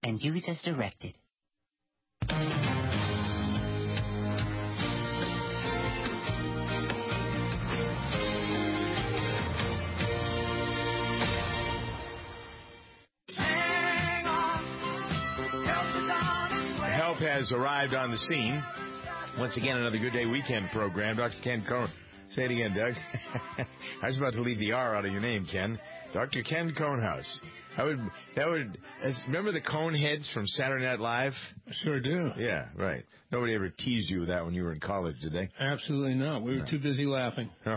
and use as directed. Help has arrived on the scene. Once again, another Good Day Weekend program. Dr. Ken Cohn. Say it again, Doug. I was about to leave the R out of your name, Ken. Dr. Ken Conehouse. Remember the Coneheads from Saturday Night Live? I sure do. Yeah, right. Nobody ever teased you with that when you were in college, did they? Absolutely not. We were too busy laughing. All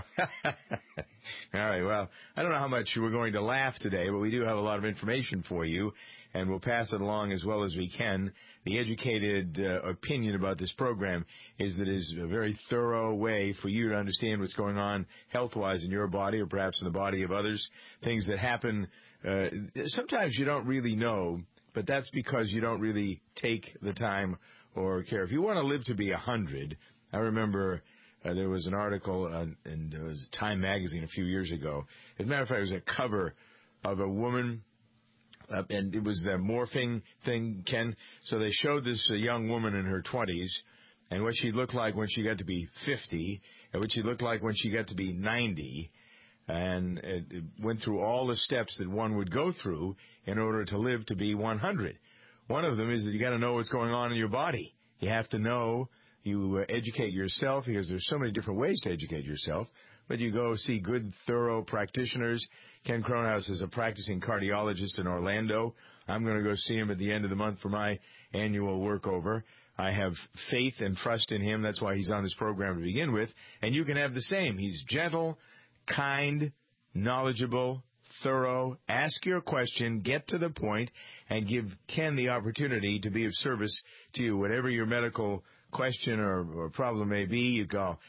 right, well, I don't know how much we're going to laugh today, but we do have a lot of information for you, and we'll pass it along as well as we can. The educated opinion about this program is that it is a very thorough way for you to understand what's going on health-wise in your body or perhaps in the body of others, things that happen. Sometimes you don't really know, but that's because you don't really take the time or care. If you want to live to be 100, I remember there was an article in it was Time magazine a few years ago. As a matter of fact, it was a cover of a woman, and it was the morphing thing, Ken. So they showed this young woman in her 20s and what she looked like when she got to be 50 and what she looked like when she got to be 90. And it went through all the steps that one would go through in order to live to be 100. One of them is that you got to know what's going on in your body. You have to know. You educate yourself because there's so many different ways to educate yourself. But you go see good, thorough practitioners. Ken Conehouse is a practicing cardiologist in Orlando. I'm going to go see him at the end of the month for my annual workover. I have faith and trust in him. That's why he's on this program to begin with. And you can have the same. He's gentle, kind, knowledgeable, thorough. Ask your question, get to the point, and give Ken the opportunity to be of service to you. Whatever your medical question or problem may be, you call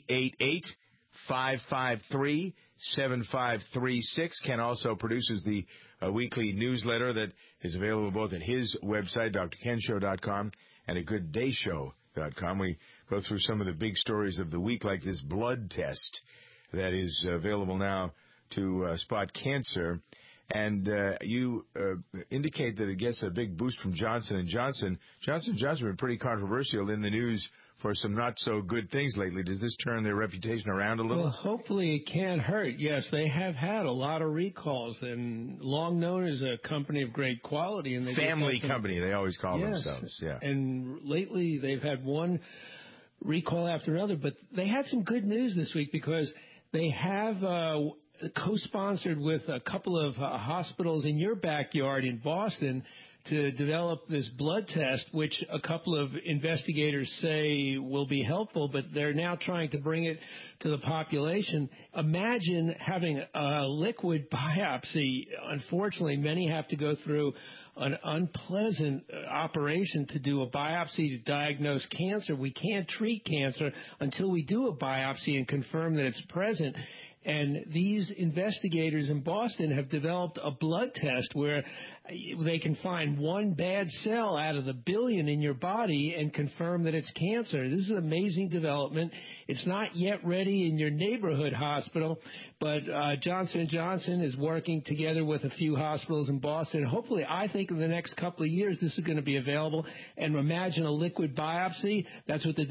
888-553-7536. Ken also produces the weekly newsletter that is available both at his website, drkenshow.com, and at gooddayshow.com. We go through some of the big stories of the week, like this blood test that is available now to spot cancer. And you indicate that it gets a big boost from Johnson & Johnson. Johnson & Johnson has been pretty controversial in the news for some not-so-good things lately. Does this turn their reputation around a little? Well, hopefully it can't hurt. Yes, they have had a lot of recalls, and long known as a company of great quality. And Family company, they always call themselves. Yeah. And lately they've had one recall after another. But they had some good news this week because they have co-sponsored with a couple of hospitals in your backyard in Boston to develop this blood test, which a couple of investigators say will be helpful, but they're now trying to bring it to the population. Imagine having a liquid biopsy. Unfortunately, many have to go through an unpleasant operation to do a biopsy to diagnose cancer. We can't treat cancer until we do a biopsy and confirm that it's present. And these investigators in Boston have developed a blood test where they can find one bad cell out of the billion in your body and confirm that it's cancer. This is an amazing development. It's not yet ready in your neighborhood hospital, but Johnson & Johnson is working together with a few hospitals in Boston. Hopefully, I think in the next couple of years, this is going to be available. And imagine a liquid biopsy. That's what the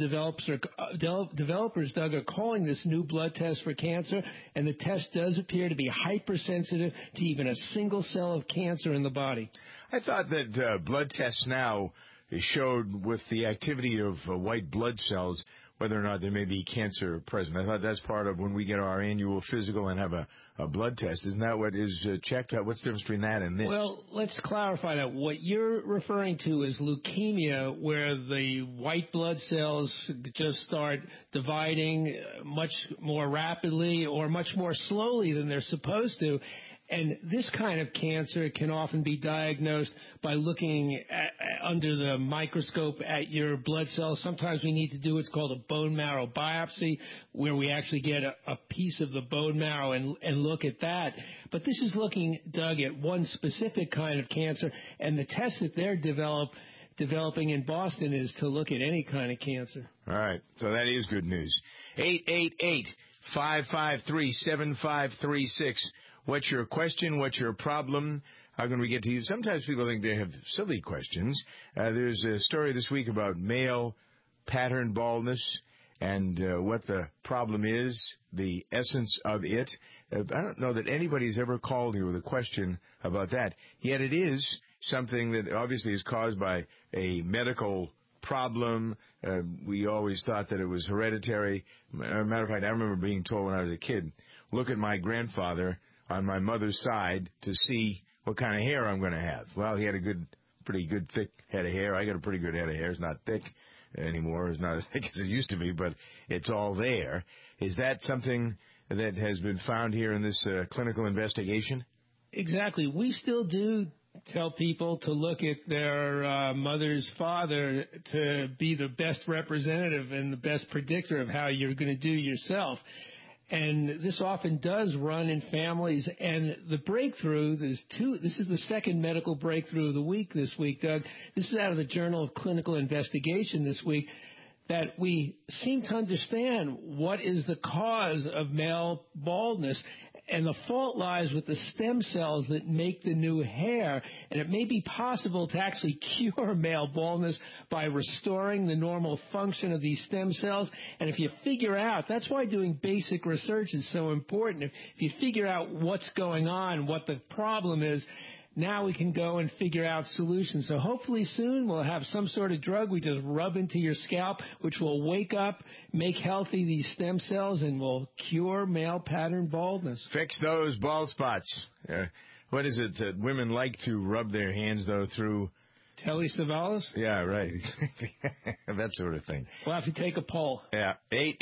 developers, Doug, are calling this new blood test for cancer. And the test does appear to be hypersensitive to even a single cell of cancer in the body. I thought that blood tests now showed with the activity of white blood cells whether or not there may be cancer present. I thought that's part of when we get our annual physical and have a blood test. Isn't that what is checked out? What's the difference between that and this? Well, let's clarify that. What you're referring to is leukemia, where the white blood cells just start dividing much more rapidly or much more slowly than they're supposed to. And this kind of cancer can often be diagnosed by looking under the microscope at your blood cells. Sometimes we need to do what's called a bone marrow biopsy, where we actually get a piece of the bone marrow and look at that. But this is looking, Doug, at one specific kind of cancer, and the test that they're developing in Boston is to look at any kind of cancer. All right. So that is good news. 888-553-7536. What's your question? What's your problem? how can we get to you? Sometimes people think they have silly questions. There's a story this week about male pattern baldness and what the problem is, the essence of it. I don't know that anybody's ever called here with a question about that. Yet it is something that obviously is caused by a medical problem. We always thought that it was hereditary. As a matter of fact, I remember being told when I was a kid, look at my grandfather on my mother's side to see what kind of hair I'm going to have. Well, he had a pretty good thick head of hair. I got a pretty good head of hair. It's not thick anymore. It's not as thick as it used to be, but it's all there. Is that something that has been found here in this clinical investigation? Exactly. We still do tell people to look at their mother's father to be the best representative and the best predictor of how you're going to do yourself. And this often does run in families. And the breakthrough, this is the second medical breakthrough of the week this week, Doug. This is out of the Journal of Clinical Investigation this week, that we seem to understand what is the cause of male baldness. And the fault lies with the stem cells that make the new hair. And it may be possible to actually cure male baldness by restoring the normal function of these stem cells. And if you figure out, that's why doing basic research is so important. If you figure out what's going on, what the problem is, now we can go and figure out solutions. So hopefully soon we'll have some sort of drug we just rub into your scalp, which will wake up, make healthy these stem cells, and will cure male pattern baldness. Fix those bald spots. What is it that women like to rub their hands, though, through? Telly Savalas? Yeah, right. That sort of thing. We'll have to take a poll. Yeah,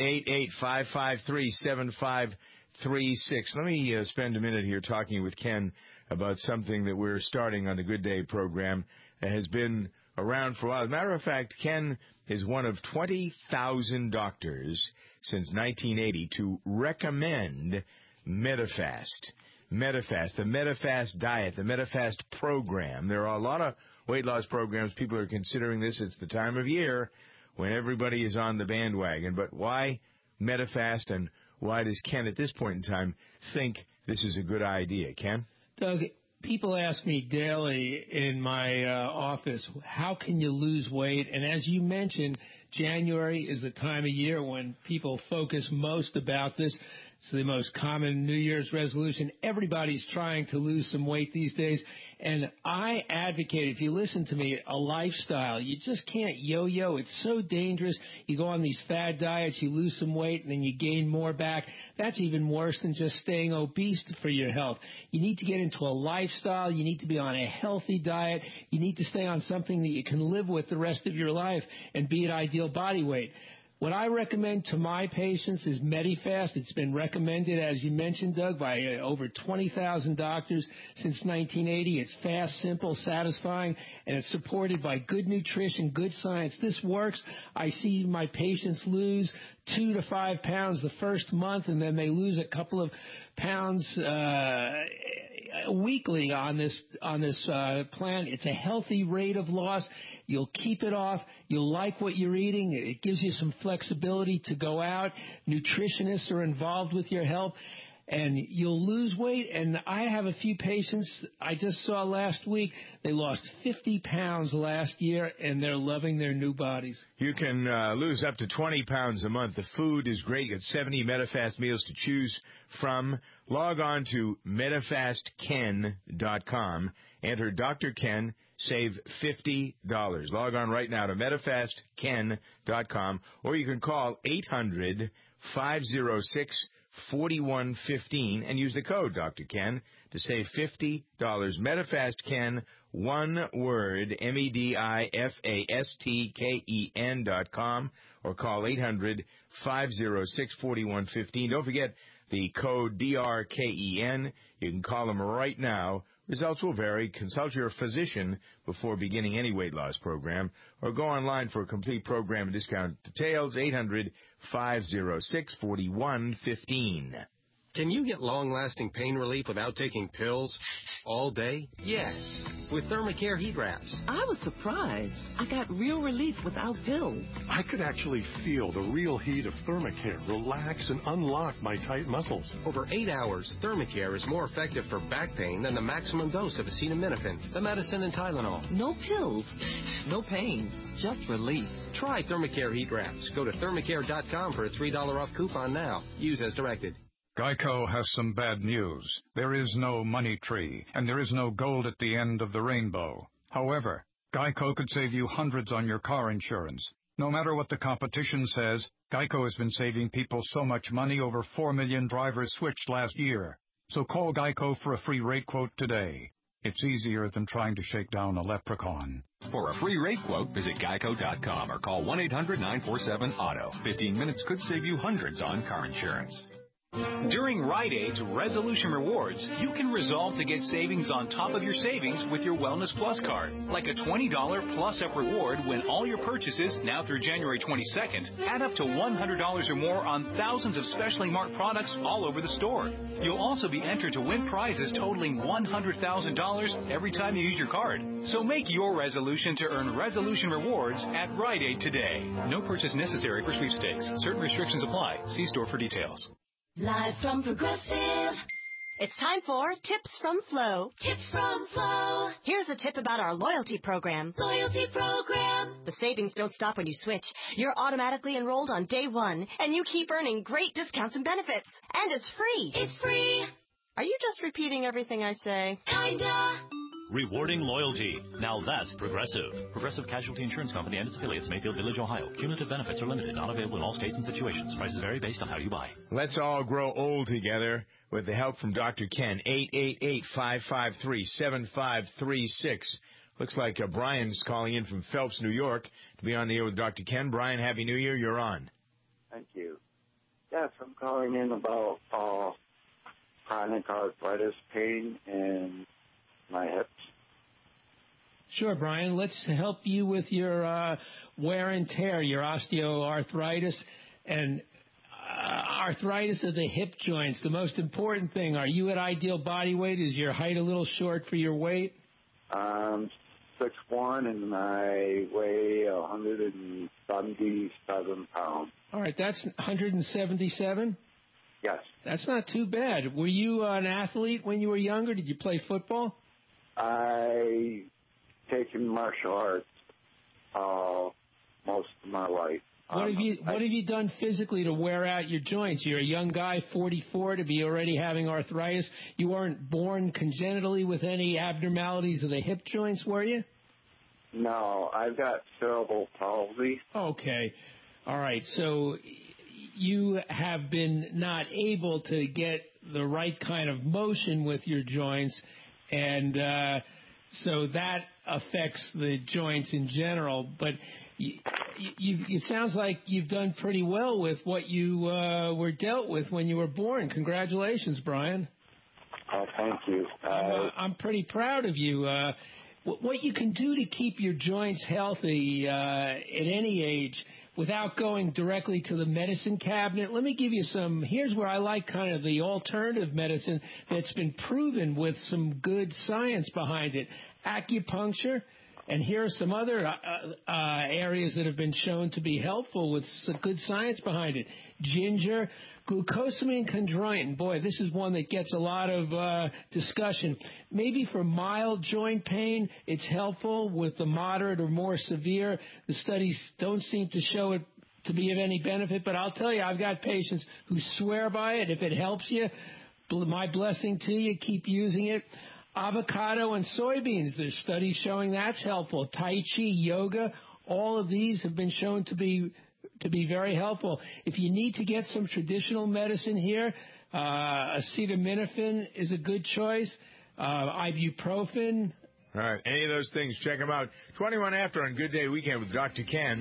888-553-7536. Let me spend a minute here talking with Ken about something that we're starting on the Good Day program that has been around for a while. As a matter of fact, Ken is one of 20,000 doctors since 1980 to recommend Medifast. Medifast, the Medifast diet, the Medifast program. There are a lot of weight loss programs. People are considering this. It's the time of year when everybody is on the bandwagon. But why Medifast, and why does Ken at this point in time think this is a good idea? Ken? Doug, people ask me daily in my office, how can you lose weight? And as you mentioned, January is the time of year when people focus most about this. It's the most common New Year's resolution. Everybody's trying to lose some weight these days. And I advocate, if you listen to me, a lifestyle. You just can't yo-yo. It's so dangerous. You go on these fad diets, you lose some weight, and then you gain more back. That's even worse than just staying obese for your health. You need to get into a lifestyle. You need to be on a healthy diet. You need to stay on something that you can live with the rest of your life and be at ideal body weight. What I recommend to my patients is Medifast. It's been recommended, as you mentioned, Doug, by over 20,000 doctors since 1980. It's fast, simple, satisfying, and it's supported by good nutrition, good science. This works. I see my patients lose 2 to 5 pounds the first month, and then they lose a couple of pounds weekly on this plan. It's a healthy rate of loss. You'll keep it off. You'll like what you're eating. It gives you some flexibility to go out. Nutritionists are involved with your health, and you'll lose weight. And I have a few patients I just saw last week. They lost 50 pounds last year, and they're loving their new bodies. You can lose up to 20 pounds a month. The food is great. You get 70 Medifast meals to choose from. Log on to MedifastKen.com. Enter Dr. Ken. Save $50. Log on right now to MedifastKen.com, or you can call 800-506-4115 and use the code Dr. Ken to save $50. Medifast Ken, one word, MEDIFASTKEN.com, or call 800-506-4115. Don't forget the code DRKEN. You can call them right now. Results will vary. Consult your physician before beginning any weight loss program, or go online for a complete program and discount details, 800-506-4115. Can you get long-lasting pain relief without taking pills all day? Yes, with Thermacare heat wraps. I was surprised. I got real relief without pills. I could actually feel the real heat of Thermacare relax and unlock my tight muscles. Over 8 hours, Thermacare is more effective for back pain than the maximum dose of acetaminophen, the medicine, and Tylenol. No pills, no pain, just relief. Try Thermacare heat wraps. Go to thermacare.com for a $3 off coupon now. Use as directed. Geico has some bad news. There is no money tree, and there is no gold at the end of the rainbow. However, Geico could save you hundreds on your car insurance. No matter what the competition says, Geico has been saving people so much money, over 4 million drivers switched last year. So call Geico for a free rate quote today. It's easier than trying to shake down a leprechaun. For a free rate quote, visit geico.com or call 1-800-947-AUTO. 15 minutes could save you hundreds on car insurance. During Rite Aid's Resolution Rewards, you can resolve to get savings on top of your savings with your Wellness Plus card. Like a $20 plus-up reward when all your purchases, now through January 22nd, add up to $100 or more on thousands of specially marked products all over the store. You'll also be entered to win prizes totaling $100,000 every time you use your card. So make your resolution to earn Resolution Rewards at Rite Aid today. No purchase necessary for sweepstakes. Certain restrictions apply. See store for details. Live from Progressive. It's time for Tips from Flo. Tips from Flo. Here's a tip about our loyalty program. Loyalty program. The savings don't stop when you switch. You're automatically enrolled on day one, and you keep earning great discounts and benefits. And it's free. It's free. Are you just repeating everything I say? Kinda. Rewarding loyalty. Now that's Progressive. Progressive Casualty Insurance Company and its affiliates, Mayfield Village, Ohio. Cumulative benefits are limited, not available in all states and situations. Prices vary based on how you buy. Let's all grow old together with the help from Dr. Ken. 888-553-7536. Looks like Brian's calling in from Phelps, New York, to be on the air with Dr. Ken. Brian, Happy New Year. You're on. Thank you. Yes, I'm calling in about chronic arthritis pain and my hips. Sure, Brian. Let's help you with your wear and tear, your osteoarthritis and arthritis of the hip joints. The most important thing, are you at ideal body weight? Is your height a little short for your weight? 6'1", and I weigh 177 pounds. All right, that's 177? Yes. That's not too bad. Were you an athlete when you were younger? Did you play football? I taken martial arts most of my life. What have you done physically to wear out your joints? You're a young guy, 44, to be already having arthritis. You weren't born congenitally with any abnormalities of the hip joints, were you? No, I've got cerebral palsy. Okay. All right. So you have been not able to get the right kind of motion with your joints, and so that affects the joints in general. But it sounds like you've done pretty well with what you were dealt with when you were born. Congratulations, Brian. Oh, thank you. I'm pretty proud of you. What you can do to keep your joints healthy at any age without going directly to the medicine cabinet, let me give you some. Here's where I like kind of the alternative medicine that's been proven with some good science behind it. Acupuncture, and here are some other areas that have been shown to be helpful with some good science behind it. Ginger, glucosamine chondroitin. Boy, this is one that gets a lot of discussion. Maybe for mild joint pain, it's helpful. With the moderate or more severe, the studies don't seem to show it to be of any benefit. But I'll tell you, I've got patients who swear by it. If it helps you, my blessing to you. Keep using it. Avocado and soybeans, there's studies showing that's helpful. Tai Chi, yoga, all of these have been shown to be very helpful. If you need to get some traditional medicine here, acetaminophen is a good choice. Ibuprofen. All right, any of those things, check them out. 21 after on Good Day Weekend with Dr. Ken.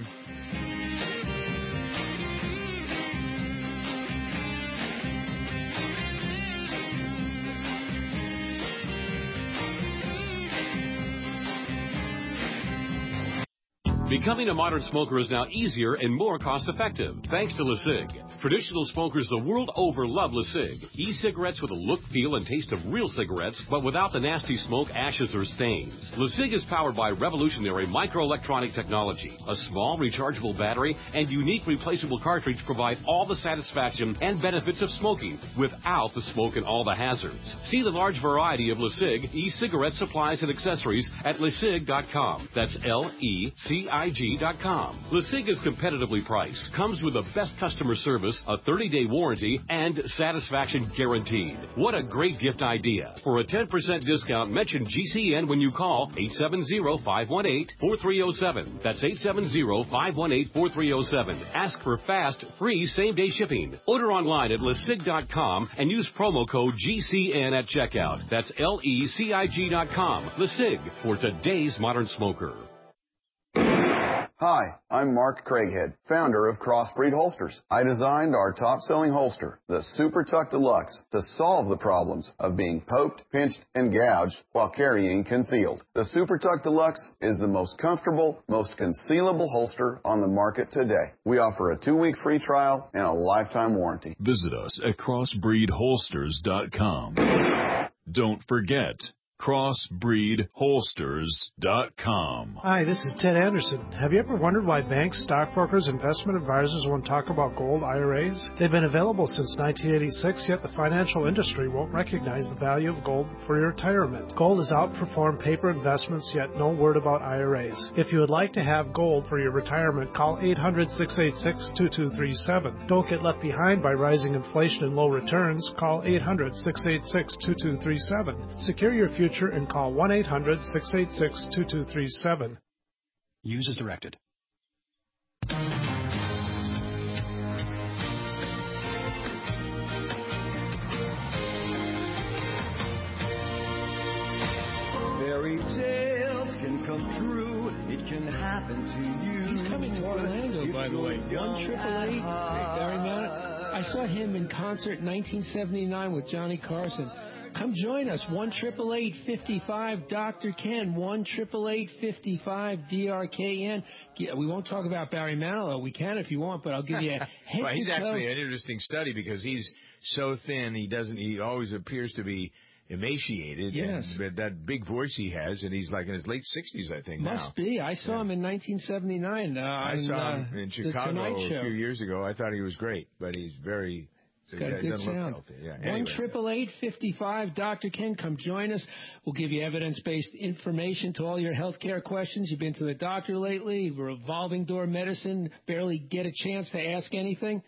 Becoming a modern smoker is now easier and more cost-effective, thanks to LeSig. Traditional smokers the world over love LeSig. E-cigarettes with a look, feel, and taste of real cigarettes, but without the nasty smoke, ashes, or stains. LeSig is powered by revolutionary microelectronic technology. A small rechargeable battery and unique replaceable cartridge provide all the satisfaction and benefits of smoking without the smoke and all the hazards. See the large variety of LeSig e-cigarette supplies and accessories at LeSig.com. That's LECIG.com. LeSig is competitively priced, comes with the best customer service, a 30-day warranty, and satisfaction guaranteed. What a great gift idea. For a 10% discount, mention GCN when you call 870-518-4307. That's 870-518-4307. Ask for fast, free, same-day shipping. Order online at LeSig.com and use promo code GCN at checkout. That's LECIG.com. LeSig, for today's modern smoker. Hi, I'm Mark Craighead, founder of Crossbreed Holsters. I designed our top-selling holster, the Super Tuck Deluxe, to solve the problems of being poked, pinched, and gouged while carrying concealed. The Super Tuck Deluxe is the most comfortable, most concealable holster on the market today. We offer a 2-week free trial and a lifetime warranty. Visit us at crossbreedholsters.com. Don't forget, crossbreedholsters.com. Hi, this is Ted Anderson. Have you ever wondered why banks, stockbrokers, investment advisors won't talk about gold IRAs? They've been available since 1986, yet the financial industry won't recognize the value of gold for your retirement. Gold has outperformed paper investments, yet no word about IRAs. If you would like to have gold for your retirement, call 800-686-2237. Don't get left behind by rising inflation and low returns. Call 800-686-2237. Secure your future and call 1-800-686-2237. Use as directed. Fairy tales can come true. It can happen to you. He's coming to Orlando, by the way. 1-888. Barry Mann. I saw him in concert in 1979 with Johnny Carson. Come join us, 1-888-55-Dr. Ken, 1-888-55-DRKN. We won't talk about Barry Manilow. We can if you want, but I'll give you a head Well, he's actually an interesting study because he's so thin, he always appears to be emaciated. Yes. But that big voice he has, and he's like in his late 60s, I think, Must be. I saw him in 1979. I saw him in Chicago a few years ago. I thought he was great, but he's very... It's got a good sound. Yeah, anyway. 1-888-55-Dr. Ken. Come join us. We'll give you evidence-based information to all your health care questions. You've been to the doctor lately, revolving door medicine, barely get a chance to ask anything.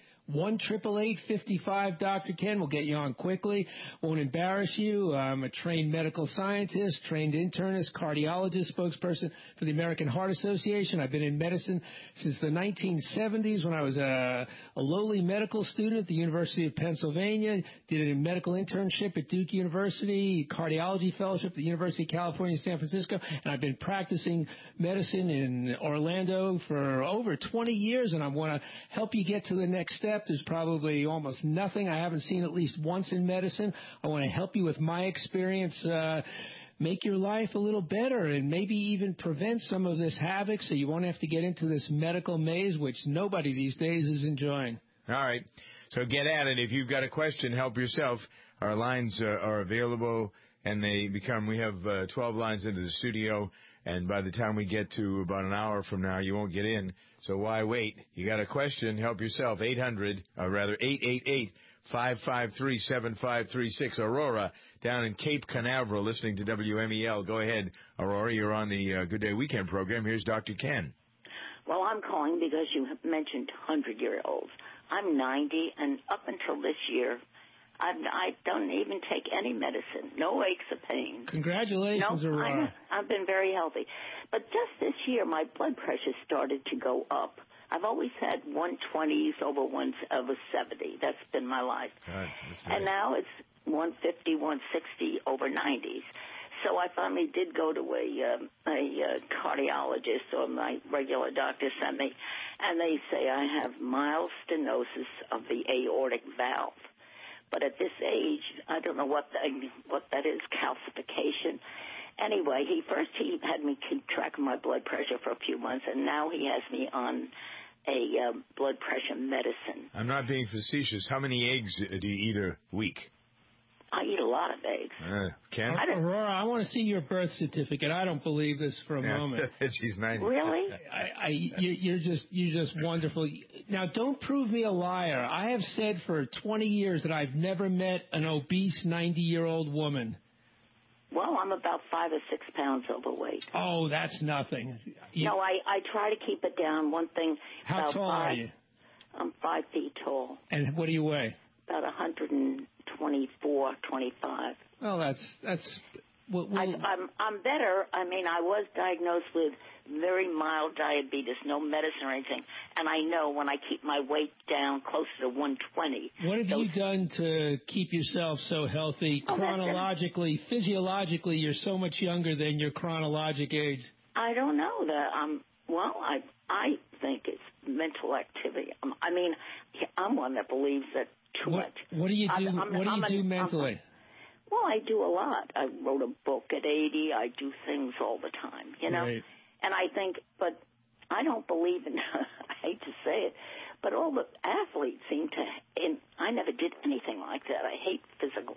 1-888-55-Dr. Ken. We'll get you on quickly. Won't embarrass you. I'm a trained medical scientist, trained internist, cardiologist, spokesperson for the American Heart Association. I've been in medicine since the 1970s when I was a lowly medical student at the University of Pennsylvania. Did a medical internship at Duke University, cardiology fellowship at the University of California, San Francisco, and I've been practicing medicine in Orlando for over 20 years, and I want to help you get to the next step. There's probably almost nothing I haven't seen at least once in medicine. I want to help you with my experience, make your life a little better and maybe even prevent some of this havoc so you won't have to get into this medical maze, which nobody these days is enjoying. All right. So get at it. If you've got a question, help yourself. Our lines are available, and we have 12 lines into the studio, and by the time we get to about an hour from now, you won't get in. So why wait? You got a question, help yourself. 888-553-7536. Aurora, down in Cape Canaveral, listening to WMEL. Go ahead, Aurora. You're on the Good Day Weekend program. Here's Dr. Ken. Well, I'm calling because you have mentioned 100-year-olds. I'm 90, and up until this year, I don't even take any medicine. No aches or pains. Congratulations, Aurora. I've been very healthy. But just this year, my blood pressure started to go up. I've always had 120s over 70. That's been my life. And now it's 150, 160 over 90s. So I finally did go to a cardiologist, or my regular doctor sent me, and they say I have mild stenosis of the aortic valve. But at this age, I don't know what that is, calcification. Anyway, he had me keep track of my blood pressure for a few months, and now he has me on a blood pressure medicine. I'm not being facetious. How many eggs do you eat a week? I eat a lot of eggs. Ken? Aurora, I want to see your birth certificate. I don't believe this for a moment. She's 90. Really? You're just wonderful. Now, don't prove me a liar. I have said for 20 years that I've never met an obese 90-year-old woman. Well, I'm about 5 or 6 pounds overweight. Oh, that's nothing. No, I try to keep it down. One thing. How tall are you? I'm 5 feet tall. And what do you weigh? About 124, 25. Well, that's. I'm better. I mean, I was diagnosed with very mild diabetes, no medicine or anything, and I know when I keep my weight down closer to 120. What have you done to keep yourself so healthy? Chronologically, physiologically, you're so much younger than your chronologic age. I don't know that. I think it's mental activity. I mean, I'm one that believes that too much. What do you do? What do you do mentally? Well, I do a lot. I wrote a book at 80. I do things all the time, you know. Right. And I think, but I don't believe in, I hate to say it, but all the athletes seem to, and I never did anything like that. I hate physical,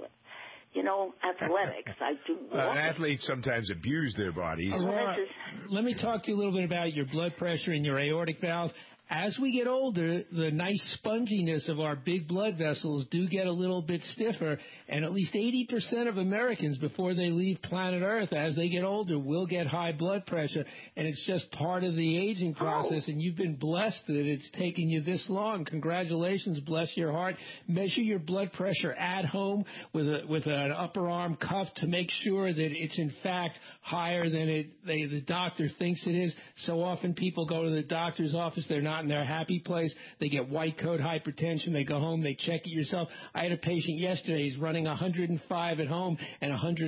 athletics. I do athletes sometimes abuse their bodies. Aurora, let me talk to you a little bit about your blood pressure and your aortic valve. As we get older, the nice sponginess of our big blood vessels do get a little bit stiffer, and at least 80% of Americans, before they leave planet Earth, as they get older, will get high blood pressure, and it's just part of the aging process, and you've been blessed that it's taken you this long. Congratulations, bless your heart. Measure your blood pressure at home with an upper arm cuff to make sure that it's, in fact, higher than the doctor thinks it is. So often people go to the doctor's office, they're not in their happy place. They get white coat hypertension. They go home. They check it yourself. I had a patient yesterday. He's running 105 at home and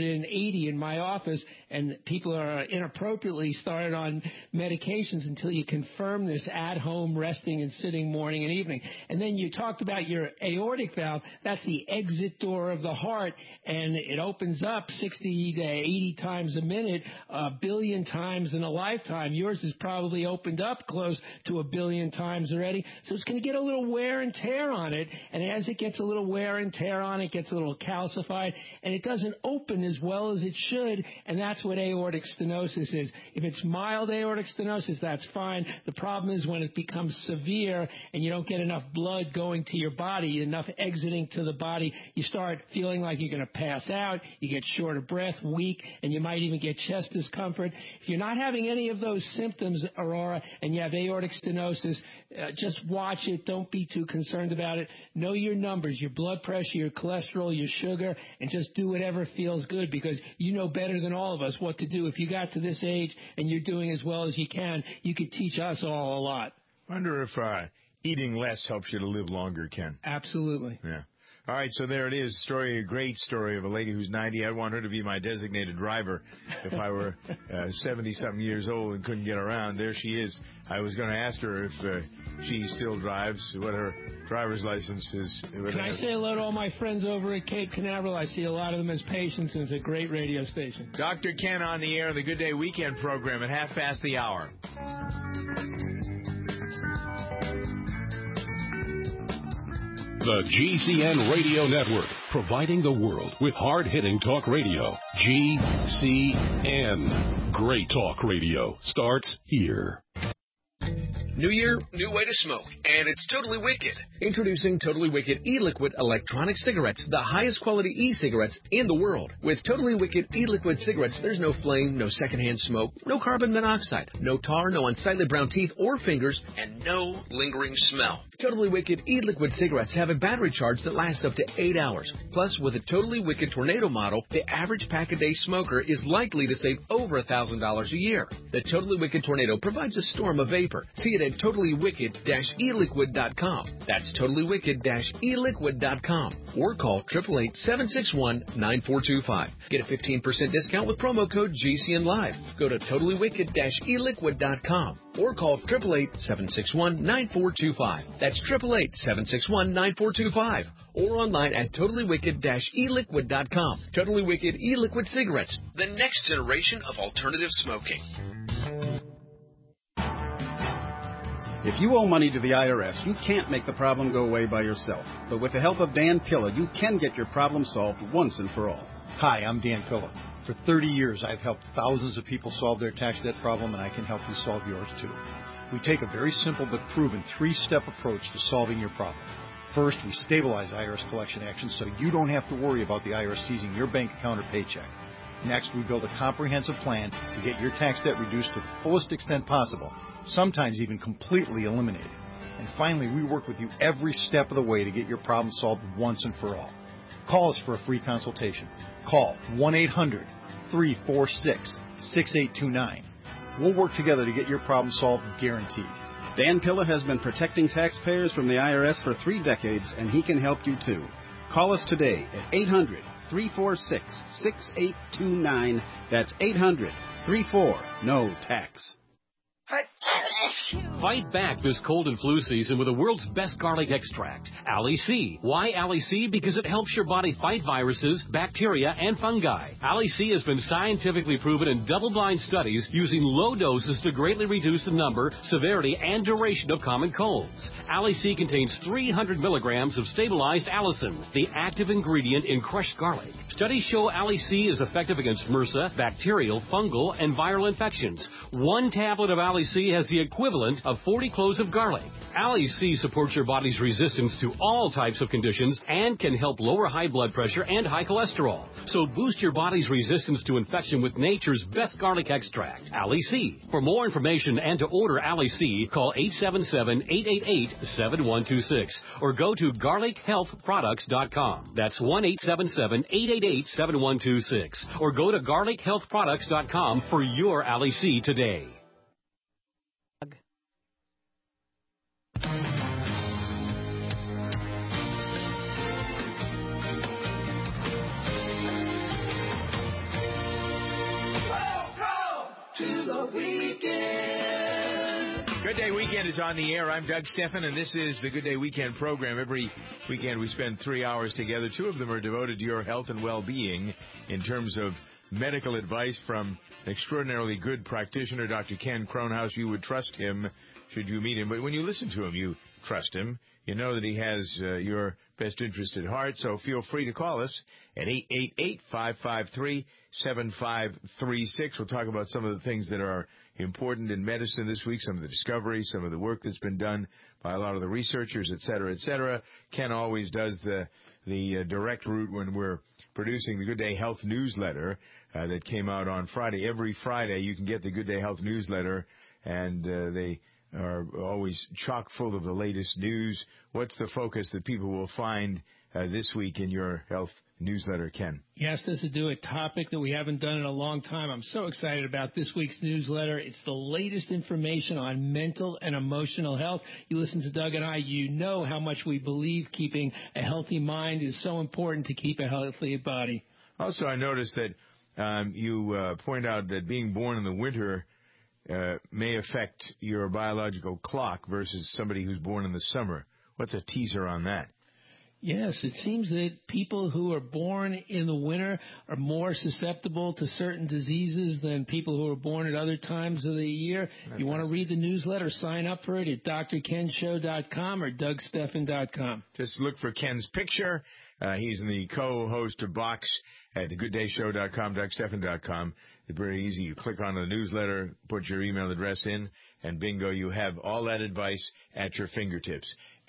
180 in my office, and people are inappropriately started on medications until you confirm this at-home resting and sitting morning and evening. And then you talked about your aortic valve. That's the exit door of the heart, and it opens up 60 to 80 times a minute, 1 billion times in a lifetime. Yours has probably opened up close to 1 billion times already, so it's going to get a little wear and tear on it, and as it gets a little wear and tear on it, gets a little calcified, and it doesn't open as well as it should, and that's what aortic stenosis is. If it's mild aortic stenosis, that's fine. The problem is when it becomes severe and you don't get enough blood going to your body, enough exiting to the body, you start feeling like you're going to pass out, you get short of breath, weak, and you might even get chest discomfort. If you're not having any of those symptoms, Aurora, and you have aortic stenosis, just watch it. Don't be too concerned about it. Know your numbers, your blood pressure, your cholesterol, your sugar, and just do whatever feels good, because you know better than all of us what to do. If you got to this age and you're doing as well as you can, you could teach us all a lot. I wonder if eating less helps you to live longer, Ken. Absolutely. Yeah. All right, so there it is. A great story of a lady who's 90. I want her to be my designated driver if I were 70-something years old and couldn't get around. There she is. I was going to ask her if she still drives, what her driver's license is. Can I say hello to all my friends over at Cape Canaveral? I see a lot of them as patients, and it's a great radio station. Dr. Ken on the air, the Good Day Weekend program at 1:30. The GCN Radio Network, providing the world with hard-hitting talk radio. GCN. Great talk radio starts here. New year, new way to smoke, and it's totally wicked. Introducing Totally Wicked e-liquid electronic cigarettes, the highest quality e-cigarettes in the world. With Totally Wicked e-liquid cigarettes, there's no flame, no secondhand smoke, no carbon monoxide, no tar, no unsightly brown teeth or fingers, and no lingering smell. Totally Wicked e-liquid cigarettes have a battery charge that lasts up to 8 hours. Plus, with a Totally Wicked Tornado model, the average pack-a-day smoker is likely to save over $1,000 a year. The Totally Wicked Tornado provides a storm of vapor. See it at totallywicked-eliquid.com. That's totallywicked-eliquid.com. Or call 888-761-9425. Get a 15% discount with promo code GCNLive. Go to totallywicked-eliquid.com. Or call 888-761-9425. That's 888-761-9425. Or online at totallywicked-eliquid.com. Totally Wicked e-liquid cigarettes, the next generation of alternative smoking. If you owe money to the IRS, you can't make the problem go away by yourself. But with the help of Dan Pilla, you can get your problem solved once and for all. Hi, I'm Dan Pilla. For 30 years, I've helped thousands of people solve their tax debt problem, and I can help you solve yours too. We take a very simple but proven 3-step approach to solving your problem. First, we stabilize IRS collection actions so you don't have to worry about the IRS seizing your bank account or paycheck. Next, we build a comprehensive plan to get your tax debt reduced to the fullest extent possible, sometimes even completely eliminated. And finally, we work with you every step of the way to get your problem solved once and for all. Call us for a free consultation. Call 1-800-346-6829. We'll work together to get your problem solved, guaranteed. Dan Pilla has been protecting taxpayers from the IRS for 3 decades, and he can help you too. Call us today at 800-346-6829. That's 800-34-NO-TAX. Fight back this cold and flu season with the world's best garlic extract, Ali C. Why Ali C? Because it helps your body fight viruses, bacteria, and fungi. Ali C has been scientifically proven in double-blind studies using low doses to greatly reduce the number, severity, and duration of common colds. Ali C contains 300 milligrams of stabilized allicin, the active ingredient in crushed garlic. Studies show Ali C is effective against MRSA, bacterial, fungal, and viral infections. 1 tablet of Ali C has the equivalent of 40 cloves of garlic. Ali C supports your body's resistance to all types of conditions and can help lower high blood pressure and high cholesterol. So boost your body's resistance to infection with nature's best garlic extract, Ali C. For more information and to order Ali C, call 877-888-7126 or go to garlichealthproducts.com. That's 1-877-888-7126 or go to garlichealthproducts.com for your Ali C today. To the weekend. Good Day Weekend is on the air. I'm Doug Steffen, and this is the Good Day Weekend program. Every weekend we spend 3 hours together. 2 of them are devoted to your health and well-being in terms of medical advice from an extraordinarily good practitioner, Dr. Ken Kronhaus. You would trust him should you meet him. But when you listen to him, you trust him. You know that he has your best interest at heart, so feel free to call us at 888-553-7536. We'll talk about some of the things that are important in medicine this week, some of the discoveries, some of the work that's been done by a lot of the researchers, et cetera, et cetera. Ken always does the direct route when we're producing the Good Day Health newsletter that came out on Friday. Every Friday you can get the Good Day Health newsletter, and they are always chock full of the latest news. What's the focus that people will find this week in your health newsletter, Ken? Yes, this is a topic that we haven't done in a long time. I'm so excited about this week's newsletter. It's the latest information on mental and emotional health. You listen to Doug and I, you know how much we believe keeping a healthy mind is so important to keep a healthy body. Also, I noticed that you point out that being born in the winter may affect your biological clock versus somebody who's born in the summer. What's a teaser on that? Yes, it seems that people who are born in the winter are more susceptible to certain diseases than people who are born at other times of the year. If you want to read the newsletter, sign up for it at drkenshow.com or dougsteffen.com. Just look for Ken's picture. He's the co-host of Box at thegooddayshow.com, dougsteffen.com. It's very easy. You click on the newsletter, put your email address in, and bingo, you have all that advice at your fingertips.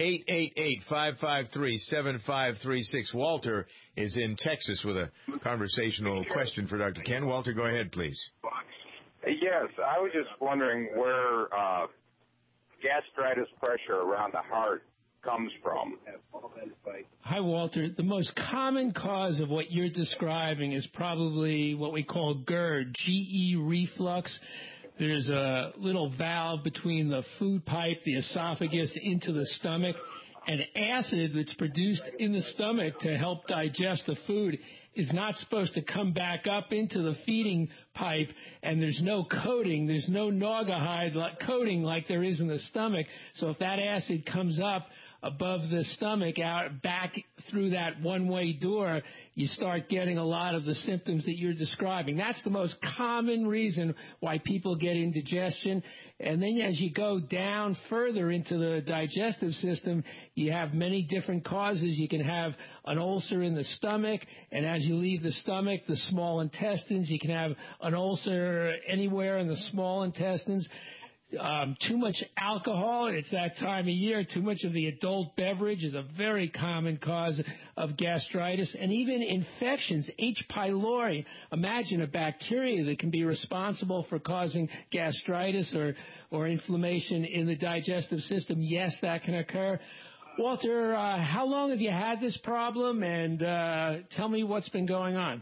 888-553-7536. Walter is in Texas with a conversational question for Dr. Ken. Walter, go ahead, please. Yes, I was just wondering where gastritis pressure around the heart comes from. Hi, Walter. The most common cause of what you're describing is probably what we call GERD, GE reflux. There's a little valve between the food pipe, the esophagus, into the stomach, and acid that's produced in the stomach to help digest the food is not supposed to come back up into the feeding pipe, and there's no coating, there's no naugahyde coating like there is in the stomach. So if that acid comes up above the stomach, out back through that one-way door, you start getting a lot of the symptoms that you're describing. That's the most common reason why people get indigestion. And then as you go down further into the digestive system, you have many different causes. You can have an ulcer in the stomach, and as you leave the stomach, the small intestines, you can have an ulcer anywhere in the small intestines. Too much alcohol, it's that time of year. Too much of the adult beverage is a very common cause of gastritis. And even infections, H. pylori, imagine a bacteria that can be responsible for causing gastritis or inflammation in the digestive system. Yes, that can occur. Walter, how long have you had this problem? And tell me what's been going on.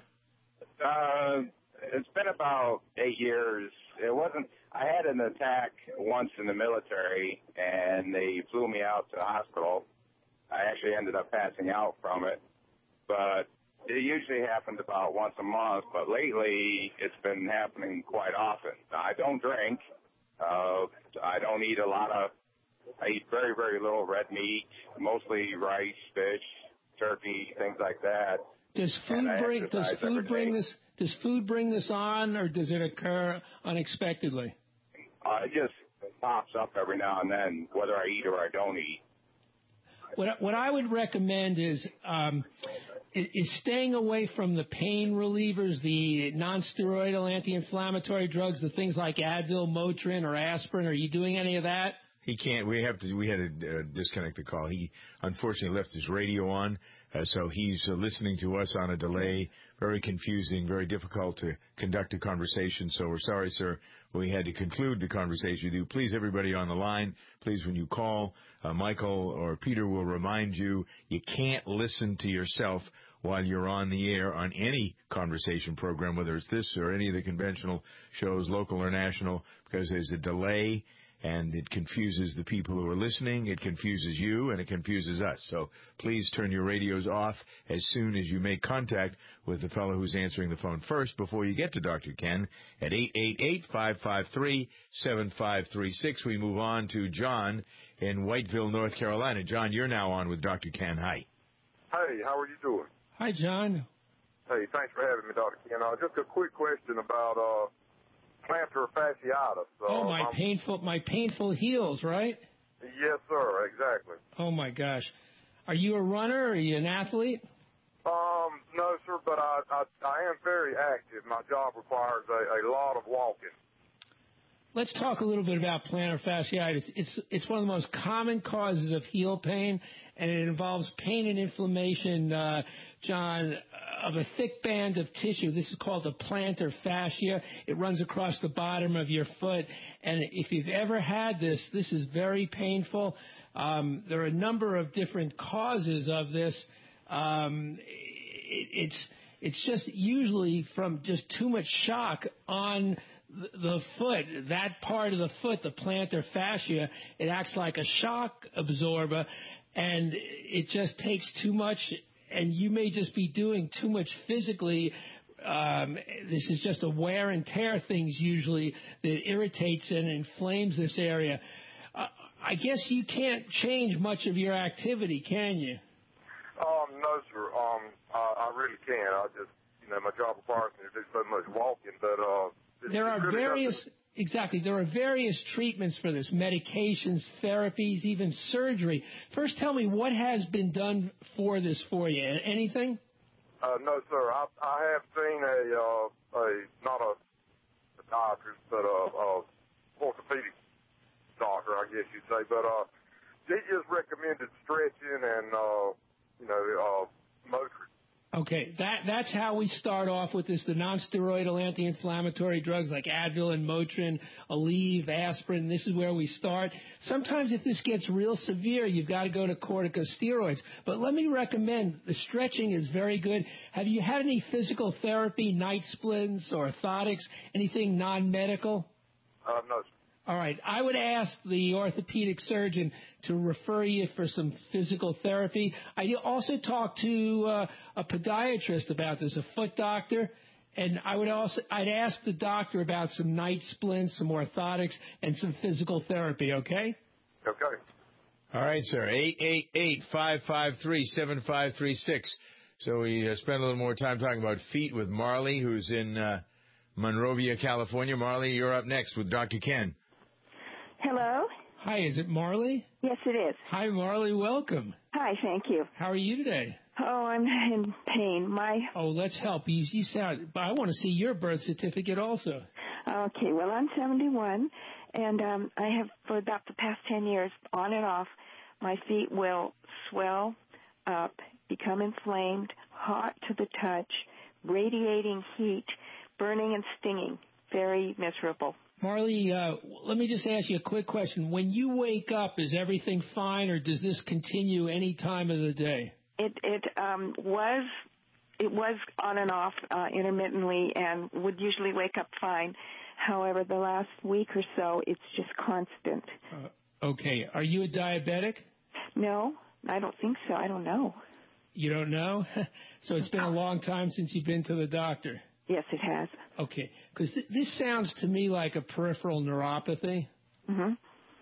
It's been about 8 years. I had an attack once in the military, and they flew me out to the hospital. I actually ended up passing out from it, but it usually happens about once a month, but lately it's been happening quite often. I don't drink. I don't eat I eat very, very little red meat, mostly rice, fish, turkey, things like that. Does food bring this on, or does it occur unexpectedly? It just pops up every now and then, whether I eat or I don't eat. What I would recommend is staying away from the pain relievers, the non-steroidal anti-inflammatory drugs, the things like Advil, Motrin, or aspirin. Are you doing any of that? He can't. We had to disconnect the call. He unfortunately left his radio on, so he's listening to us on a delay. Very confusing, very difficult to conduct a conversation. So we're sorry, sir. We had to conclude the conversation with you. Please, everybody on the line, please, when you call, Michael or Peter will remind you can't listen to yourself while you're on the air on any conversation program, whether it's this or any of the conventional shows, local or national, because there's a delay. And it confuses the people who are listening, it confuses you, and it confuses us. So please turn your radios off as soon as you make contact with the fellow who's answering the phone first before you get to Dr. Ken at 888-553-7536. We move on to John in Whiteville, North Carolina. John, you're now on with Dr. Ken. Hi. Hey, how are you doing? Hi, John. Hey, thanks for having me, Dr. Ken. Just a quick question about plantar fasciitis. My painful heels, right? Yes, sir, exactly. Oh my gosh. Are you a runner? Are you an athlete? No, sir, but I am very active. My job requires a lot of walking. Let's talk a little bit about plantar fasciitis. It's one of the most common causes of heel pain, and it involves pain and inflammation, John, of a thick band of tissue. This is called the plantar fascia. It runs across the bottom of your foot, and if you've ever had this is very painful. There are a number of different causes of this. It's just usually from just too much shock on the foot, that part of the foot, the plantar fascia. It acts like a shock absorber, and it just takes too much, and you may just be doing too much physically. This is just a wear and tear things usually that irritates and inflames this area. I guess you can't change much of your activity, can you? No, sir. I really can't. I just, my job requires me to do so much walking, but there are various treatments for this, medications, therapies, even surgery. First, tell me, what has been done for this for you? Anything? No, sir. I have seen not a podiatrist, but a orthopedic doctor, I guess you'd say. But he just recommended stretching and, Motrin. Okay, that's how we start off with this, the non-steroidal anti-inflammatory drugs like Advil and Motrin, Aleve, aspirin. This is where we start. Sometimes if this gets real severe, you've got to go to corticosteroids. But let me recommend, the stretching is very good. Have you had any physical therapy, night splints, orthotics, anything non-medical? No. All right. I would ask the orthopedic surgeon to refer you for some physical therapy. I also talked to a podiatrist about this, a foot doctor, and I'd ask the doctor about some night splints, some orthotics, and some physical therapy. Okay? Okay. All right, sir. 888-553-7536. So we spent a little more time talking about feet with Marley, who's in Monrovia, California. Marley, you're up next with Dr. Ken. Hello? Hi, is it Marley? Yes, it is. Hi, Marley. Welcome. Hi, thank you. How are you today? Oh, I'm in pain. Oh, let's help. You sound... I want to see your birth certificate also. Okay, well, I'm 71, and I have, for about the past 10 years, on and off, my feet will swell up, become inflamed, hot to the touch, radiating heat, burning and stinging. Very miserable. Marley, let me just ask you a quick question. When you wake up, is everything fine, or does this continue any time of the day? It was on and off intermittently, and would usually wake up fine. However, the last week or so, it's just constant. Okay. Are you a diabetic? No, I don't think so. I don't know. You don't know? So it's been a long time since you've been to the doctor. Yes, it has. Okay, because this sounds to me like a peripheral neuropathy. Mm-hmm.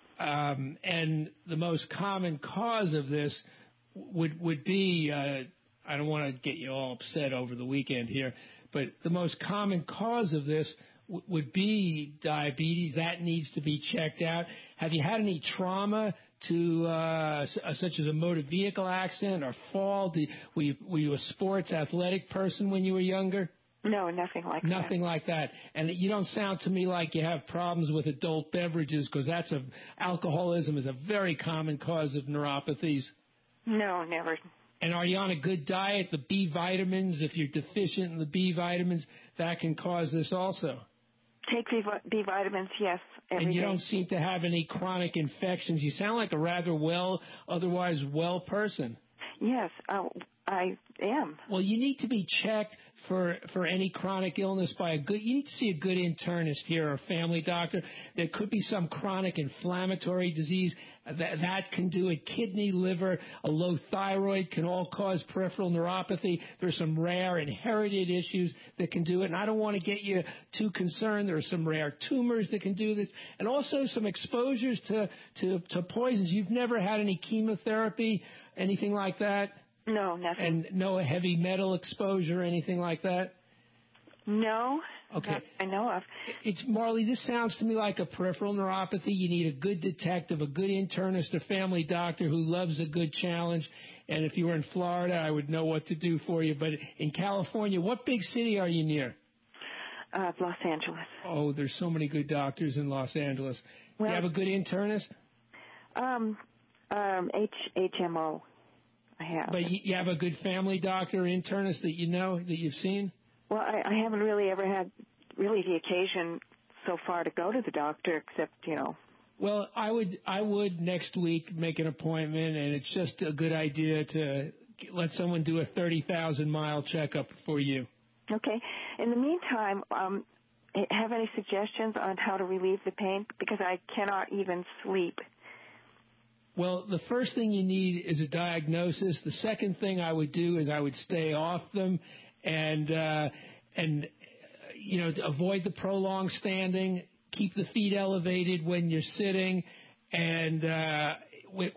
And the most common cause of this would be, I don't want to get you all upset over the weekend here, but the most common cause of this would be diabetes. That needs to be checked out. Have you had any trauma to such as a motor vehicle accident or fall? Were you a sports athletic person when you were younger? No, nothing like that. Nothing like that. And you don't sound to me like you have problems with adult beverages, because alcoholism is a very common cause of neuropathies. No, never. And are you on a good diet? The B vitamins, if you're deficient in the B vitamins, that can cause this also. Take B vitamins, yes, every and you day. Don't seem to have any chronic infections. You sound like a rather otherwise well person. Yes, I am. Well, you need to be checked for any chronic illness you need to see a good internist here or a family doctor. There could be some chronic inflammatory disease that can do it. Kidney, liver, a low thyroid can all cause peripheral neuropathy. There's some rare inherited issues that can do it. And I don't want to get you too concerned. There are some rare tumors that can do this, and also some exposures to poisons. You've never had any chemotherapy, anything like that? No, nothing. And no heavy metal exposure or anything like that? No. Okay. Not I know of. Marley, this sounds to me like a peripheral neuropathy. You need a good detective, a good internist, a family doctor who loves a good challenge. And if you were in Florida, I would know what to do for you. But in California, what big city are you near? Los Angeles. Oh, there's so many good doctors in Los Angeles. Do you have a good internist? HMO. I have. But you have a good family doctor or internist that you know, that you've seen? Well, I haven't really ever had the occasion so far to go to the doctor, except, Well, I would next week make an appointment, and it's just a good idea to let someone do a 30,000-mile checkup for you. Okay. In the meantime, have any suggestions on how to relieve the pain? Because I cannot even sleep. Well, the first thing you need is a diagnosis. The second thing I would do is I would stay off them and avoid the prolonged standing, keep the feet elevated when you're sitting, and what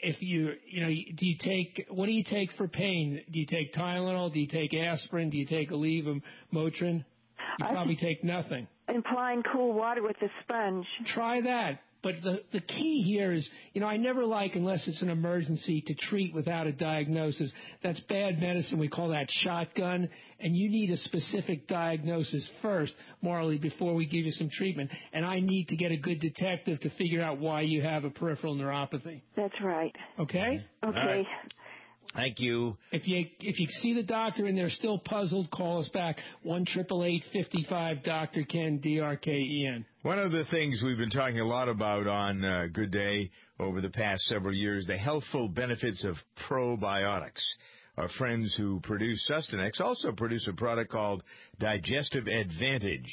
do you take for pain? Do you take Tylenol? Do you take aspirin? Do you take Aleve, Motrin? You probably take nothing. Applying cool water with a sponge. Try that. But the key here is, I never like, unless it's an emergency, to treat without a diagnosis. That's bad medicine. We call that shotgun. And you need a specific diagnosis first, Marley, before we give you some treatment. And I need to get a good detective to figure out why you have a peripheral neuropathy. That's right. Okay? Okay. Right. Thank you. If you see the doctor and they're still puzzled, call us back, 1-888-55 Dr. Ken, DRKEN. One of the things we've been talking a lot about on Good Day over the past several years, the healthful benefits of probiotics. Our friends who produce Sustanex also produce a product called Digestive Advantage.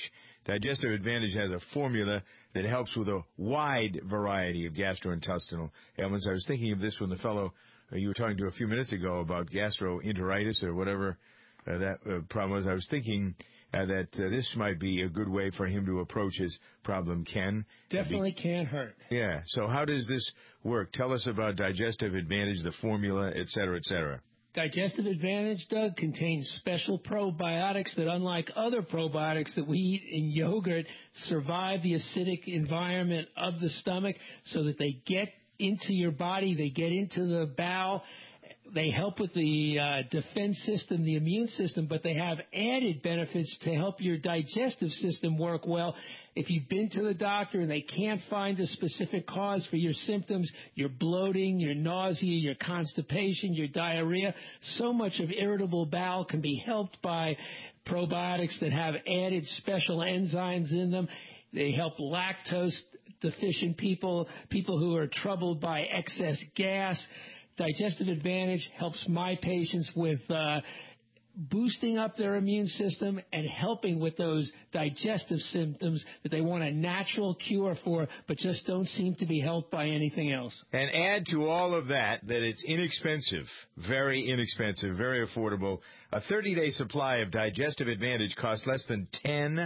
Digestive Advantage has a formula that helps with a wide variety of gastrointestinal ailments. I was thinking of this when the fellow you were talking to a few minutes ago about gastroenteritis or whatever that problem was. I was thinking that this might be a good way for him to approach his problem, Ken. Definitely can't hurt. Yeah. So how does this work? Tell us about Digestive Advantage, the formula, et cetera, et cetera. Digestive Advantage, Doug, contains special probiotics that, unlike other probiotics that we eat in yogurt, survive the acidic environment of the stomach so that they get into your body, they get into the bowel. They help with the defense system, the immune system, but they have added benefits to help your digestive system work well. If you've been to the doctor and they can't find a specific cause for your symptoms, your bloating, your nausea, your constipation, your diarrhea, so much of irritable bowel can be helped by probiotics that have added special enzymes in them. They help lactose deficient people who are troubled by excess gas. Digestive Advantage helps my patients with boosting up their immune system and helping with those digestive symptoms that they want a natural cure for, but just don't seem to be helped by anything else. And add to all of that it's inexpensive, very affordable. A 30-day supply of Digestive Advantage costs less than $10.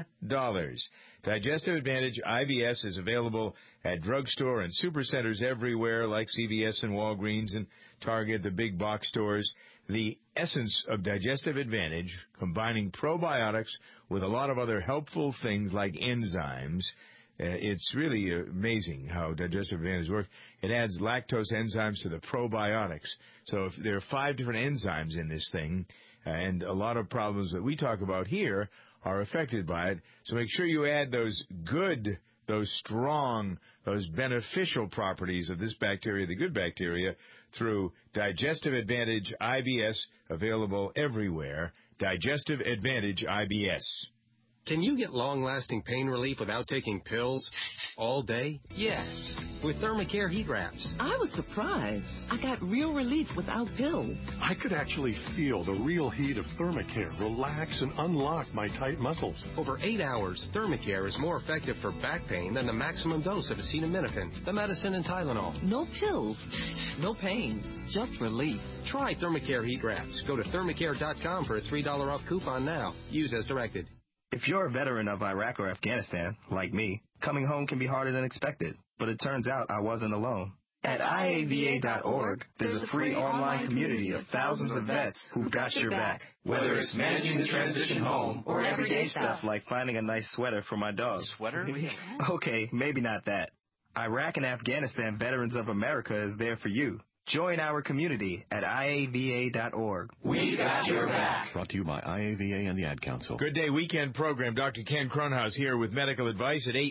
Digestive Advantage IBS is available at drugstore and supercenters everywhere, like CVS and Walgreens and Target, the big box stores. The essence of Digestive Advantage, combining probiotics with a lot of other helpful things like enzymes. It's really amazing how Digestive Advantage works. It adds lactose enzymes to the probiotics. So if there are 5 different enzymes in this thing, and a lot of problems that we talk about here are affected by it. So make sure you add those good, those strong, those beneficial properties of this bacteria, the good bacteria, through Digestive Advantage IBS, available everywhere. Digestive Advantage IBS. Can you get long-lasting pain relief without taking pills all day? Yes, with Thermacare heat wraps. I was surprised. I got real relief without pills. I could actually feel the real heat of Thermacare relax and unlock my tight muscles. Over 8 hours, Thermacare is more effective for back pain than the maximum dose of acetaminophen, the medicine and Tylenol. No pills, no pain, just relief. Try Thermacare heat wraps. Go to thermacare.com for a $3 off coupon now. Use as directed. If you're a veteran of Iraq or Afghanistan, like me, coming home can be harder than expected. But it turns out I wasn't alone. At IAVA.org, there's a free online community of thousands of vets who've got your back. Whether it's managing the transition home or everyday stuff like finding a nice sweater for my dog. Sweater? Okay, maybe not that. Iraq and Afghanistan Veterans of America is there for you. Join our community at IAVA.org. We got your back. Brought to you by IAVA and the Ad Council. Good day weekend program. Dr. Ken Cronhaus here with medical advice at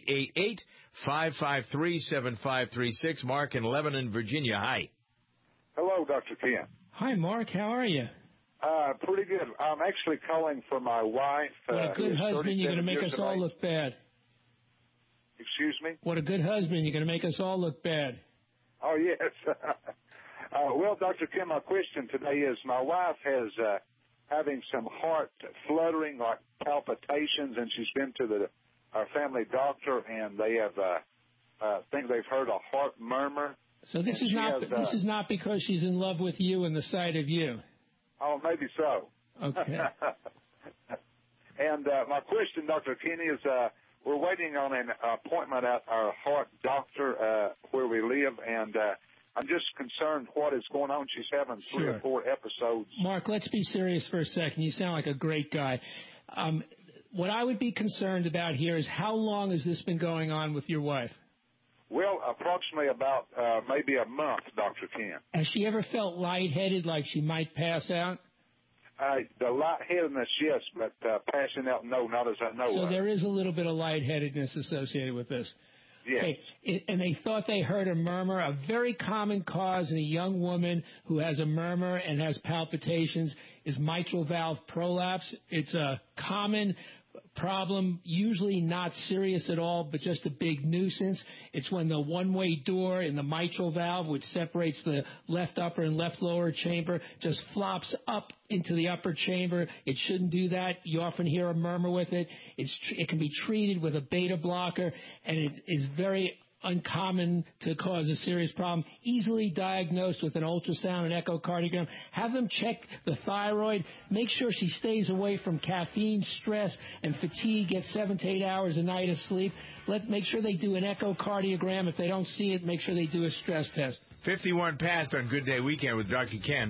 888-553-7536. Mark in Lebanon, Virginia. Hi. Hello, Dr. Ken. Hi, Mark. How are you? Pretty good. I'm actually calling for my wife. What a good husband. You're going to make us all look bad. Excuse me? What a good husband. You're going to make us all look bad. Oh, yes. Well, Dr. Kim, my question today is my wife has having some heart fluttering, like palpitations, and she's been to our family doctor, and they have think they've heard a heart murmur. So this is not because she's in love with you and the sight of you. Oh, maybe so. Okay. And my question, Dr. Kenny, is we're waiting on an appointment at our heart doctor where we live, and I'm just concerned what is going on. She's having 3 or 4 episodes. Mark, let's be serious for a second. You sound like a great guy. What I would be concerned about here is how long has this been going on with your wife? Well, approximately about maybe a month, Dr. Ken. Has she ever felt lightheaded, like she might pass out? The lightheadedness, yes, but passing out, no, not as I know of. So there is a little bit of lightheadedness associated with this. Yes. Okay. And they thought they heard a murmur. A very common cause in a young woman who has a murmur and has palpitations is mitral valve prolapse. It's a common problem, usually not serious at all, but just a big nuisance. It's when the one-way door in the mitral valve, which separates the left upper and left lower chamber, just flops up into the upper chamber. It shouldn't do that. You often hear a murmur with it. It can be treated with a beta blocker, and it is very uncommon to cause a serious problem, easily diagnosed with an ultrasound and echocardiogram. Have them check the thyroid. Make sure she stays away from caffeine, stress, and fatigue. Get 7 to 8 hours a night of sleep. Make sure they do an echocardiogram. If they don't see it, make sure they do a stress test. 51 past on Good Day Weekend with Dr. Ken.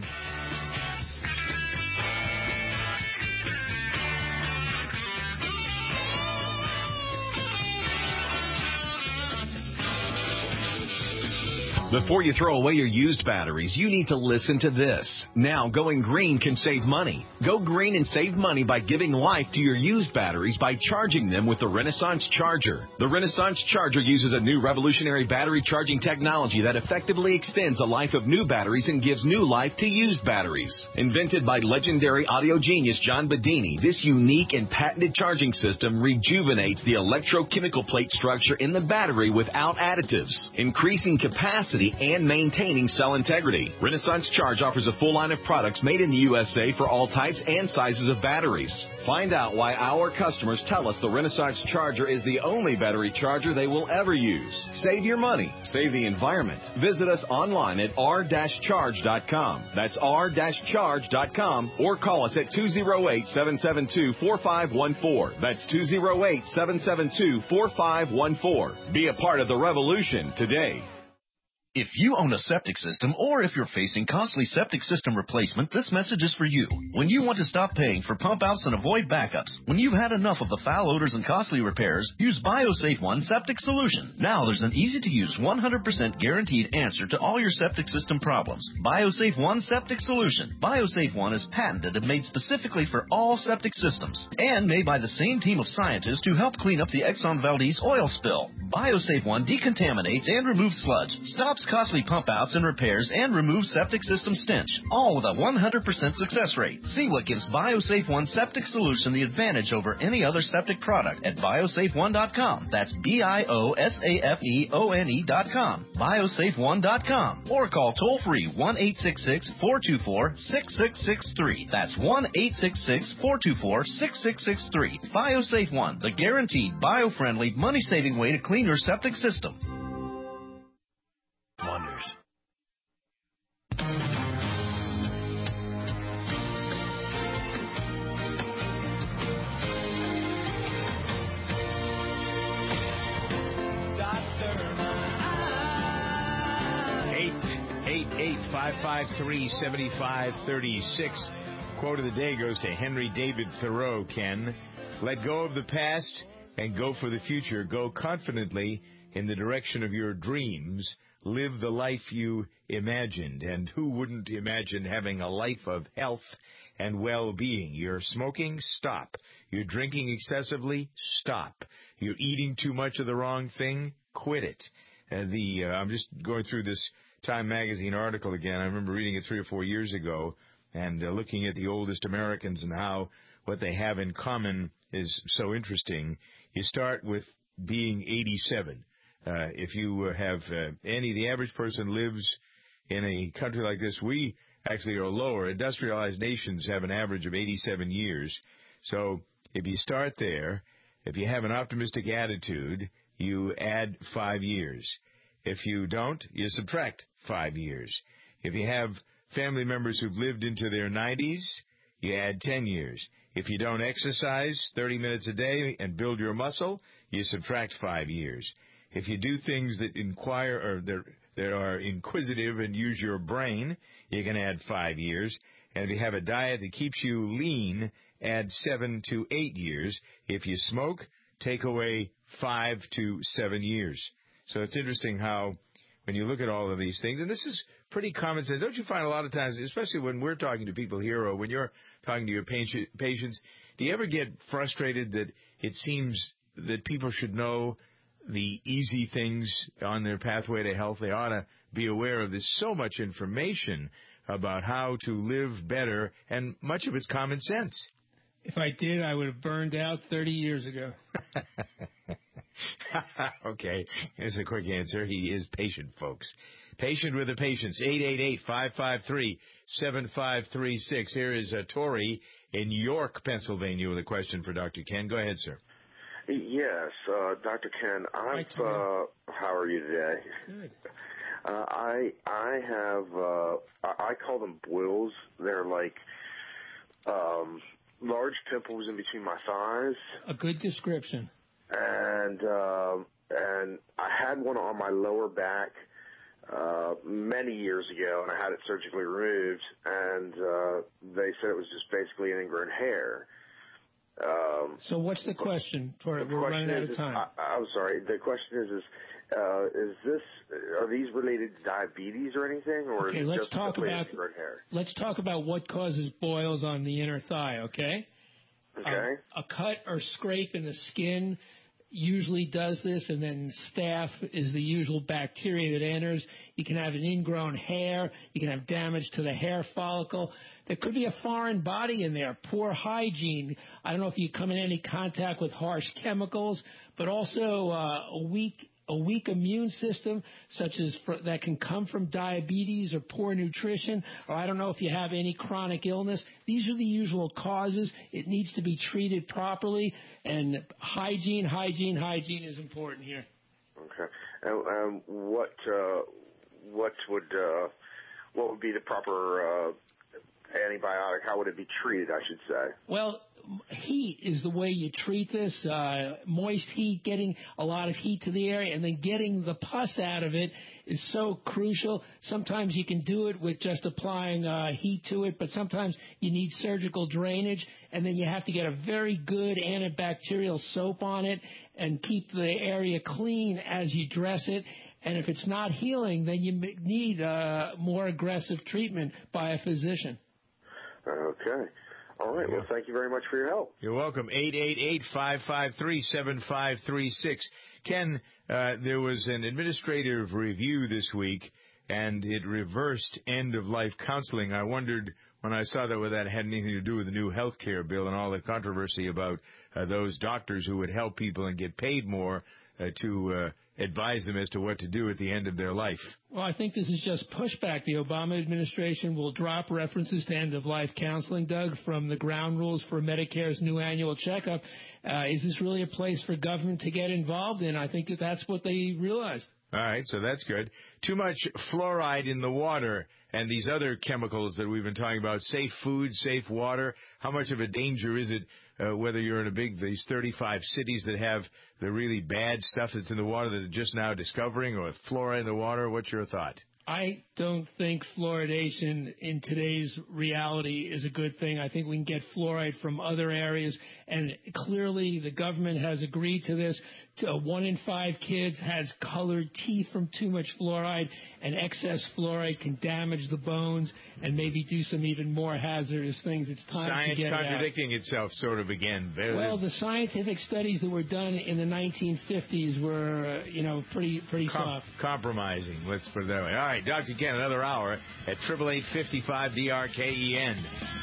Before you throw away your used batteries, you need to listen to this. Now, going green can save money. Go green and save money by giving life to your used batteries by charging them with the Renaissance Charger. The Renaissance Charger uses a new revolutionary battery charging technology that effectively extends the life of new batteries and gives new life to used batteries. Invented by legendary audio genius John Bedini, this unique and patented charging system rejuvenates the electrochemical plate structure in the battery without additives, increasing capacity and maintaining cell integrity. Renaissance Charge offers a full line of products made in the USA for all types and sizes of batteries. Find out why our customers tell us the Renaissance Charger is the only battery charger they will ever use. Save your money. Save the environment. Visit us online at r-charge.com. That's r-charge.com, or call us at 208-772-4514. That's 208-772-4514. Be a part of the revolution today. If you own a septic system, or if you're facing costly septic system replacement, this message is for you. When you want to stop paying for pump outs and avoid backups, when you've had enough of the foul odors and costly repairs, use BioSafe One Septic Solution. Now there's an easy-to-use, 100% guaranteed answer to all your septic system problems. BioSafe One Septic Solution. BioSafe One is patented and made specifically for all septic systems, and made by the same team of scientists who helped clean up the Exxon Valdez oil spill. BioSafe One decontaminates and removes sludge, stops costly pump outs and repairs, and removes septic system stench, all with a 100% success rate. See what gives BioSafe One Septic Solution the advantage over any other septic product at biosafeone.com. That's BIOSAFEONE.com. biosafeone.com, or call toll free 1-866-424-6663. That's 1-866-424-6663. BioSafe One, the guaranteed bio-friendly, money-saving way to clean your septic system. Wonders. Eight 553-7536. Quote of the day goes to Henry David Thoreau, Ken. Let go of the past and go for the future. Go confidently in the direction of your dreams. Live the life you imagined. And who wouldn't imagine having a life of health and well-being? You're smoking? Stop. You're drinking excessively? Stop. You're eating too much of the wrong thing? Quit it. I'm just going through this Time Magazine article again. I remember reading it 3 or 4 years ago and looking at the oldest Americans and how what they have in common is so interesting. You start with being 87. If you have the average person lives in a country like this, we actually are lower. Industrialized nations have an average of 87 years. So if you start there, if you have an optimistic attitude, you add 5 years. If you don't, you subtract 5 years. If you have family members who've lived into their 90s, you add 10 years. If you don't exercise 30 minutes a day and build your muscle, you subtract 5 years. If you do things that inquire or that are inquisitive and use your brain, you can add 5 years. And if you have a diet that keeps you lean, add 7 to 8 years. If you smoke, take away 5 to 7 years. So it's interesting how when you look at all of these things, and this is pretty common sense. Don't you find a lot of times, especially when we're talking to people here or when you're talking to your patients, do you ever get frustrated that it seems that people should know the easy things on their pathway to health? They ought to be aware of. There's so much information about how to live better, and much of it's common sense. If I did, I would have burned out 30 years ago. Okay, here's the quick answer. He is patient, folks. Patient with the patients. 888-553-7536. Here is Tori in York, Pennsylvania, with a question for Dr. Ken. Go ahead, sir. Yes, Dr. Ken, how are you today? Good. I have, I call them boils. They're like large pimples in between my thighs. A good description. And I had one on my lower back many years ago, and I had it surgically removed, and they said it was just basically an ingrown hair. So what's the question? We're running out of time. I'm sorry. The question is this? Are these related to diabetes or anything, or okay, is it let's just talk about ingrown hair? Let's talk about what causes boils on the inner thigh. Okay. Okay. A cut or scrape in the skin usually does this, and then staph is the usual bacteria that enters. You can have an ingrown hair. You can have damage to the hair follicle. There could be a foreign body in there, poor hygiene. I don't know if you come in any contact with harsh chemicals, but also a weak immune system, such as that can come from diabetes or poor nutrition, or I don't know if you have any chronic illness. These are the usual causes. It needs to be treated properly, and hygiene is important here. Okay. And what would be the proper antibiotic? How would it be treated, I should say? Well, heat is the way you treat this. Moist heat, getting a lot of heat to the area, and then getting the pus out of it is so crucial. Sometimes you can do it with just applying heat to it, but sometimes you need surgical drainage, and then you have to get a very good antibacterial soap on it and keep the area clean as you dress it. And if it's not healing, then you need more aggressive treatment by a physician. Okay. All right. Well, thank you very much for your help. You're welcome. 888-553-7536. Ken, there was an administrative review this week, and it reversed end-of-life counseling. I wondered when I saw that whether that had anything to do with the new health care bill and all the controversy about those doctors who would help people and get paid more to advise them as to what to do at the end of their life. Well, I think this is just pushback. The Obama administration will drop references to end-of-life counseling, Doug, from the ground rules for Medicare's new annual checkup. Is this really a place for government to get involved in? I think that's what they realized. All right, so that's good. Too much fluoride in the water and these other chemicals that we've been talking about, safe food, safe water. How much of a danger is it, whether you're in these 35 cities that have the really bad stuff that's in the water that they're just now discovering, or fluoride in the water? What's your thought? I don't think fluoridation in today's reality is a good thing. I think we can get fluoride from other areas, and clearly the government has agreed to this. 1 in 5 kids has colored teeth from too much fluoride, and excess fluoride can damage the bones and maybe do some even more hazardous things. It's time to get Science contradicting itself sort of again. Well, the scientific studies that were done in the 1950s were, pretty soft. Compromising, let's put it that way. All right, Dr. Ken, another hour at 888-55-DRKEN.